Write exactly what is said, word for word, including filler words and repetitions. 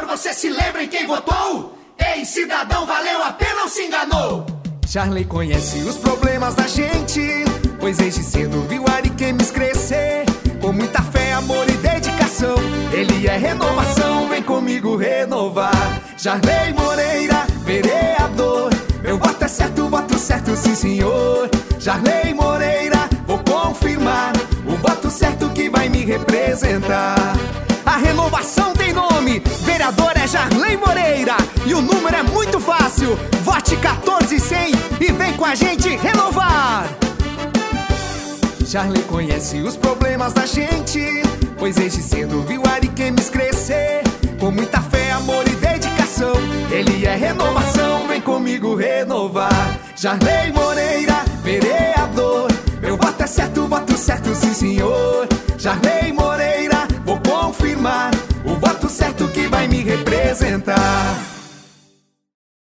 você se lembra em quem votou? Ei, cidadão, valeu a pena ou se enganou? Charley conhece os problemas da gente, pois desde cedo viu Ariquemes crescer. Com muita fé, amor e dedicação, ele é renovação, vem comigo renovar. Charley Moreira, vereador, meu voto é certo, voto certo, sim senhor. Charley Moreira, vou confirmar, o voto certo que vai me representar. A renovação tem nome, vereador é Charley Moreira, e o número é muito fácil, vote quatorze cem e vem com a gente renovar. Charley conhece os problemas da gente, pois desde cedo viu Ariquemes crescer. Com muita fé, amor e dedicação, ele é renovação, vem comigo renovar. Charley Moreira, vereador, meu voto é certo, voto certo, sim senhor. Charley Moreira, vou confirmar, o voto certo que vai me representar.